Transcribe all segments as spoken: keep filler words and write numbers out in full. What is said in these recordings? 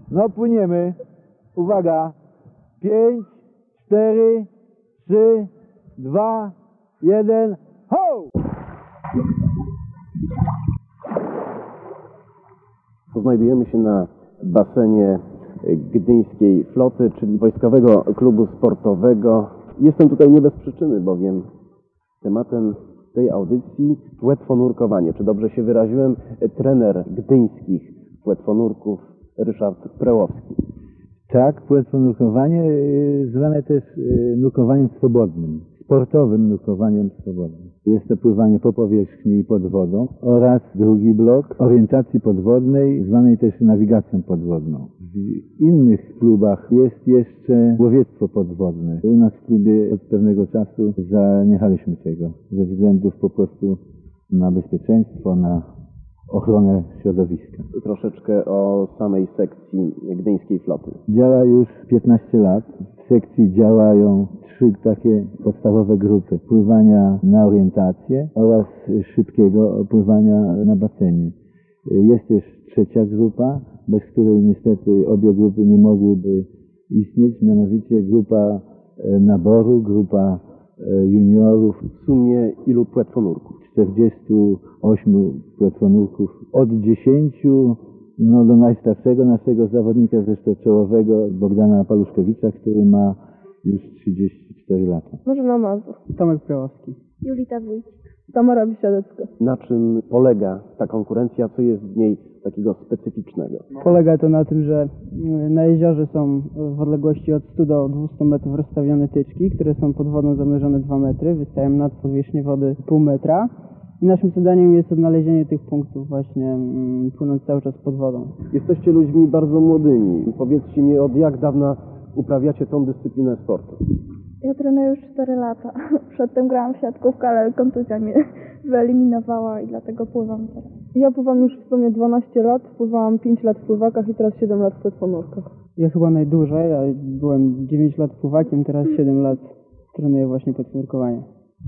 No płyniemy. Uwaga. Pięć, cztery, trzy, dwa, jeden. Ho! Znajdujemy się na basenie Gdyńskiej Floty, czyli Wojskowego Klubu Sportowego. Jestem tutaj nie bez przyczyny, bowiem tematem tej audycji płetwonurkowanie. Czy dobrze się wyraziłem? Trener gdyńskich płetwonurków Ryszard Prełowski. Tak, płetwonurkowanie y, zwane też y, nurkowaniem swobodnym, sportowym nurkowaniem swobodnym. Jest to pływanie po powierzchni i pod wodą oraz drugi blok orientacji podwodnej, zwanej też nawigacją podwodną. W innych klubach jest jeszcze łowiectwo podwodne. U nas w klubie od pewnego czasu zaniechaliśmy tego, ze względów po prostu na bezpieczeństwo, na ochronę środowiska. Troszeczkę o samej sekcji Gdyńskiej Floty. Działa już piętnaście lat. W sekcji działają trzy takie podstawowe grupy. Pływania na orientację oraz szybkiego pływania na basenie. Jest też trzecia grupa, bez której niestety obie grupy nie mogłyby istnieć, mianowicie grupa naboru, grupa juniorów. W sumie ilu płetwonurków? czterdziestu ośmiu płetwonurków. Od dziesięciu no, do najstarszego naszego zawodnika, zresztą czołowego, Bogdana Paluszkewicza, który ma już trzydzieści cztery lata. Marzena Mazur. Tomek Prełowski. Julita Wójcik. Tamara Bisiadecka. Na czym polega ta konkurencja? Co jest w niej takiego specyficznego? Polega to na tym, że na jeziorze są w odległości od stu do dwustu metrów rozstawione tyczki, które są pod wodą zanurzone dwa metry, wystają nad powierzchnię wody pół metra. I naszym zadaniem jest odnalezienie tych punktów właśnie mm, płynąc cały czas pod wodą. Jesteście ludźmi bardzo młodymi. Powiedzcie mi, od jak dawna uprawiacie tą dyscyplinę sportu? Ja trenuję już cztery lata. Przedtem grałam w siatkówkę, ale kontuzja mnie wyeliminowała i dlatego pływam teraz. Ja pływam już w sumie dwanaście lat, pływałam pięć lat w pływakach i teraz siedem lat w płetwonurkach. Ja chyba najdłużej, ja byłem dziewięć lat pływakiem, teraz siedem lat trenuję właśnie płetwonurkowanie.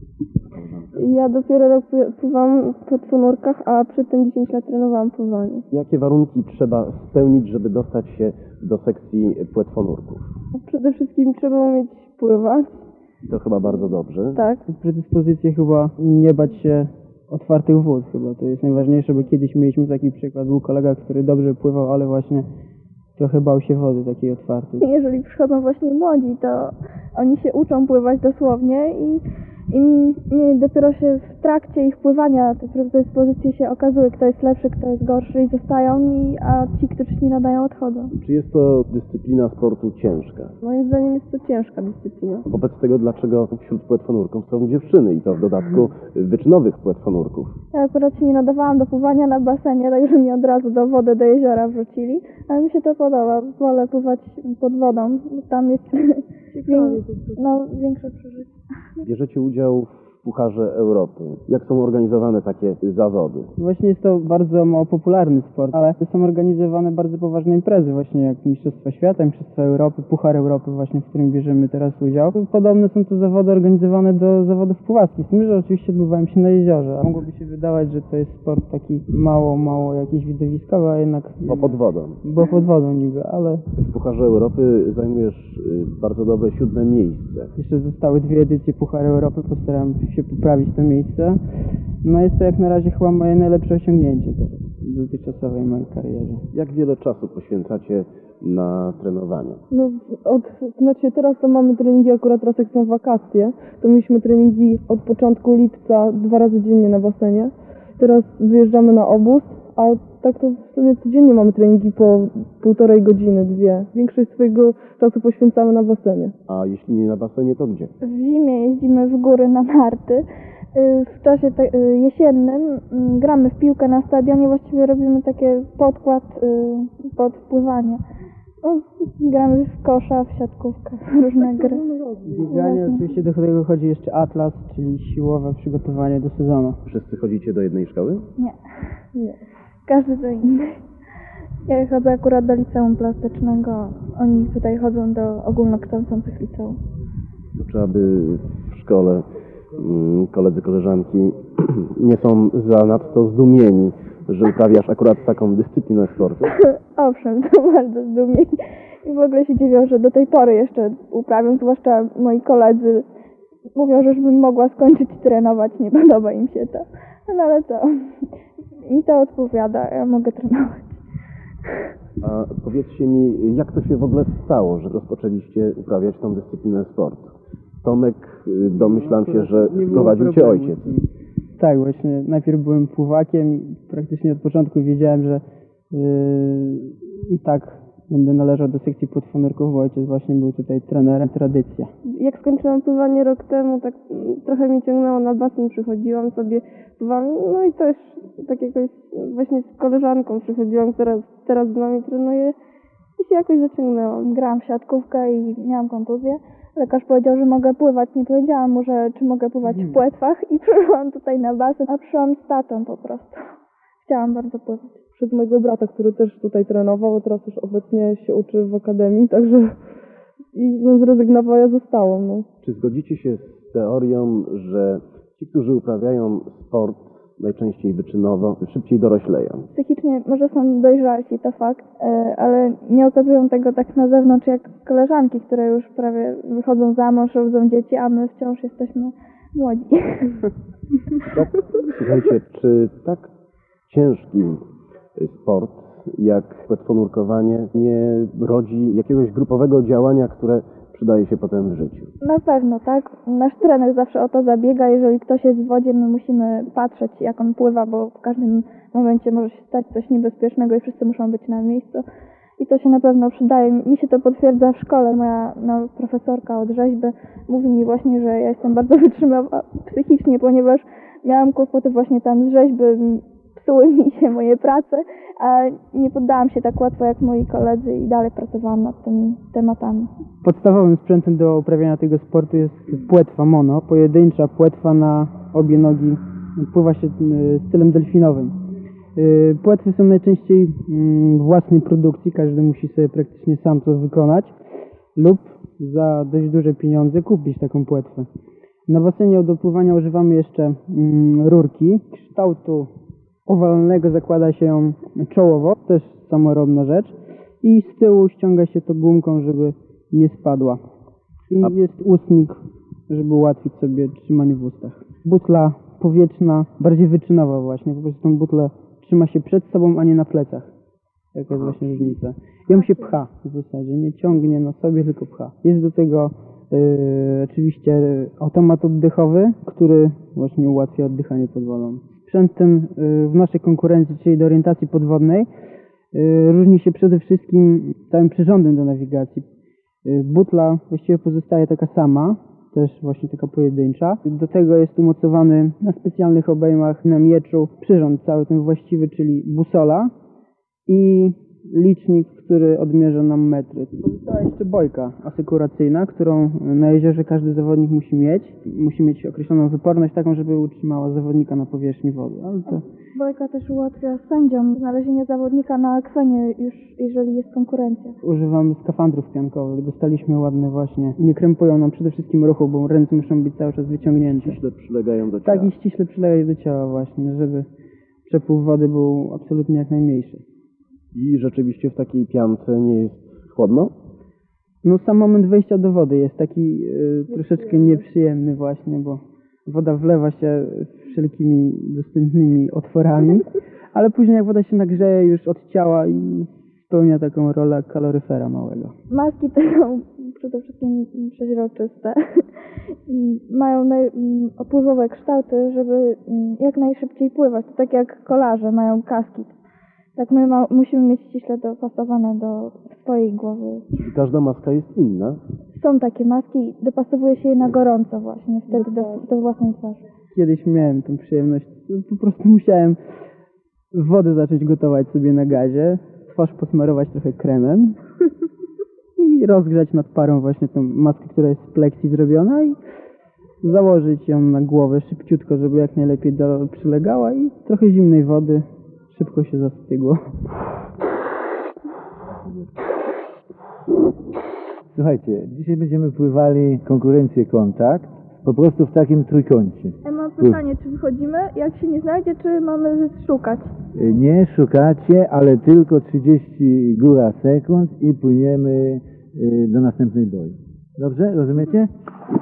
Ja dopiero rok pływam w płetwonurkach, a przedtem dziesięć lat trenowałam pływanie. Jakie warunki trzeba spełnić, żeby dostać się do sekcji płetwonurków? Przede wszystkim trzeba umieć pływać. To chyba bardzo dobrze. Tak. Predyspozycje chyba nie bać się otwartych wód chyba. To jest najważniejsze, bo kiedyś mieliśmy taki przykład. Był kolega, który dobrze pływał, ale właśnie trochę bał się wody takiej otwartej. Jeżeli przychodzą właśnie młodzi, to oni się uczą pływać dosłownie i im nie, dopiero się w trakcie ich pływania te predyspozycje się okazuje, kto jest lepszy, kto jest gorszy i zostają, i, a ci, którzy się nie nadają, odchodzą. Czy jest to dyscyplina sportu ciężka? Moim zdaniem jest to ciężka dyscyplina. Wobec tego, dlaczego wśród płetwonurków są dziewczyny i to w dodatku wyczynowych płetwonurków? Ja akurat się nie nadawałam do pływania na basenie, także mnie od razu do wody, do jeziora wrzucili, ale mi się to podoba. Wolę pływać pod wodą, bo tam jest no, większe przeżycie. Bierzecie udział w Pucharze Europy. Jak są organizowane takie zawody? Właśnie jest to bardzo mało popularny sport, ale są organizowane bardzo poważne imprezy, właśnie jak Mistrzostwa Świata, Mistrzostwa Europy, Puchar Europy właśnie, w którym bierzemy teraz udział. Podobne są to zawody organizowane do zawodów pływackich, z tym, że oczywiście odbywają się na jeziorze. Mogłoby się wydawać, że to jest sport taki mało, mało jakiś widowiskowy, a jednak... Bo pod wodą. Bo pod wodą niby, ale... W Pucharze Europy zajmujesz bardzo dobre siódme miejsce. Jeszcze zostały dwie edycje Pucharu Europy, postaram się poprawić to miejsce. No jest to jak na razie chyba moje najlepsze osiągnięcie teraz w dotychczasowej mojej karierze. Jak wiele czasu poświęcacie na trenowanie? No, od, znaczy teraz to mamy treningi, akurat teraz jak są wakacje, to mieliśmy treningi od początku lipca dwa razy dziennie na basenie. Teraz wyjeżdżamy na obóz, a tak to w sumie codziennie mamy treningi po półtorej godziny, dwie. Większość swojego czasu poświęcamy na basenie. A jeśli nie na basenie, to gdzie? W zimie jeździmy w góry na narty. W czasie te, jesiennym gramy w piłkę na stadionie, właściwie robimy takie podkład pod pływanie. No, gramy w kosza, w siatkówkę, różne gry. Bieganie, oczywiście do tego chodzi jeszcze atlas, czyli siłowe przygotowanie do sezonu. Wszyscy chodzicie do jednej szkoły? Nie, nie. Każdy do innej. Ja chodzę akurat do liceum plastycznego, oni tutaj chodzą do ogólnokształcących liceum. Trzeba by w szkole koledzy, koleżanki nie są zanadto zdumieni że uprawiasz akurat taką dyscyplinę sportu? Owszem, to bardzo zdumień. I w ogóle się dziwią, że do tej pory jeszcze uprawiam, zwłaszcza moi koledzy mówią, że już bym mogła skończyć trenować, nie podoba im się to. No ale co, mi to odpowiada, ja mogę trenować. A powiedzcie mi, jak to się w ogóle stało, że rozpoczęliście uprawiać tą dyscyplinę sportu? Tomek, y, domyślam się, że Nie było wprowadził cię problemu ojciec. z tym. Tak, właśnie. Najpierw byłem pływakiem i praktycznie od początku wiedziałem, że yy, i tak będę należał do sekcji płetwonurków, bo ojciec właśnie był tutaj trenerem. Tradycja. Jak skończyłam pływanie rok temu, tak mm, trochę mnie ciągnęło na basen, przychodziłam sobie, pływam, no i też tak jakoś właśnie z koleżanką przychodziłam, która teraz z nami trenuje i się jakoś zaciągnęłam. Grałam w siatkówkę i miałam kontuzję. Lekarz powiedział, że mogę pływać. Nie powiedziałam mu, że czy mogę pływać w płetwach i przyszłam tutaj na basen, a przyszłam z tatą po prostu. Chciałam bardzo pływać. Przez mojego brata, który też tutaj trenował, a teraz już obecnie się uczy w akademii, także i no, zrezygnowała, ja zostałam. No. Czy zgodzicie się z teorią, że ci, którzy uprawiają sport najczęściej wyczynowo, szybciej dorośleją? Psychicznie może są dojrzalsi, to fakt, e, ale nie okazują tego tak na zewnątrz jak koleżanki, które już prawie wychodzą za mąż, rodzą dzieci, a my wciąż jesteśmy młodzi. Tak, słuchajcie, czy tak ciężki sport jak płetwonurkowanie nie rodzi jakiegoś grupowego działania, które przydaje się potem w życiu? Na pewno, tak. Nasz trener zawsze o to zabiega. Jeżeli ktoś jest w wodzie, my musimy patrzeć, jak on pływa, bo w każdym momencie może się stać coś niebezpiecznego i wszyscy muszą być na miejscu. I to się na pewno przydaje. Mi się to potwierdza w szkole. Moja no, profesorka od rzeźby mówi mi właśnie, że ja jestem bardzo wytrzymawa psychicznie, ponieważ miałam kłopoty właśnie tam z rzeźby, psuły mi się moje prace, a nie poddałam się tak łatwo jak moi koledzy i dalej pracowałam nad tymi tematami. Podstawowym sprzętem do uprawiania tego sportu jest płetwa mono, pojedyncza płetwa na obie nogi. Pływa się y, stylem delfinowym. Y, Płetwy są najczęściej y, własnej produkcji, każdy musi sobie praktycznie sam to wykonać lub za dość duże pieniądze kupić taką płetwę. Na basenie do pływania używamy jeszcze y, rurki kształtu owalnego, zakłada się ją czołowo, też samorobna rzecz i z tyłu ściąga się to gumką, żeby nie spadła. I A- jest ustnik, żeby ułatwić sobie trzymanie w ustach. Butla powietrzna, bardziej wyczynowa właśnie, po prostu tą butlę trzyma się przed sobą, a nie na plecach. Jaka jest właśnie różnica. Ją się pcha w zasadzie, nie ciągnie na sobie, tylko pcha. Jest do tego yy, oczywiście automat oddechowy, który właśnie ułatwia oddychanie pod wodą. Sprzęt ten yy, w naszej konkurencji, czyli do orientacji podwodnej, yy, różni się przede wszystkim całym przyrządem do nawigacji. Yy, butla właściwie pozostaje taka sama, też właśnie taka pojedyncza. Do tego jest umocowany na specjalnych obejmach na mieczu przyrząd cały ten właściwy, czyli busola i licznik, który odmierza nam metry. Pozostała jeszcze bojka asekuracyjna, którą na jeziorze każdy zawodnik musi mieć. Musi mieć określoną wyporność taką, żeby utrzymała zawodnika na powierzchni wody. Ale to Bojka też ułatwia sędziom znalezienie zawodnika na akwenie, już jeżeli jest konkurencja. używamy skafandrów piankowych. Dostaliśmy ładne właśnie. Nie krępują nam przede wszystkim ruchu, bo ręce muszą być cały czas wyciągnięte. Ściśle przylegają do ciała. Tak i ściśle przylegają do ciała właśnie, żeby przepływ wody był absolutnie jak najmniejszy. I rzeczywiście w takiej piance nie jest chłodno? No sam moment wejścia do wody jest taki y, troszeczkę nieprzyjemny właśnie, bo woda wlewa się wszelkimi dostępnymi otworami, ale później jak woda się nagrzeje już od ciała i spełnia taką rolę kaloryfera małego. Maski te są przede wszystkim przeźroczyste i mają naj, m, opływowe kształty, żeby m, jak najszybciej pływać. To tak jak kolarze mają kaski. Tak my ma, musimy mieć ściśle dopasowane do swojej głowy. Czyli każda maska jest inna. Są takie maski, dopasowuje się je na gorąco właśnie, wtedy do, do własnej twarzy. Kiedyś miałem tę przyjemność, po prostu musiałem wodę zacząć gotować sobie na gazie, twarz posmarować trochę kremem i rozgrzać nad parą właśnie tą maskę, która jest z pleksji zrobiona i założyć ją na głowę szybciutko, żeby jak najlepiej do, przylegała i trochę zimnej wody, szybko się zastygło. Słuchajcie, dzisiaj będziemy pływali konkurencję kontakt, po prostu w takim trójkącie. M A P Pytanie, czy wychodzimy? Jak się nie znajdzie, czy mamy szukać? Y, Nie szukacie, ale tylko trzydzieści góra sekund i płyniemy y, do następnej boi. Dobrze? Rozumiecie?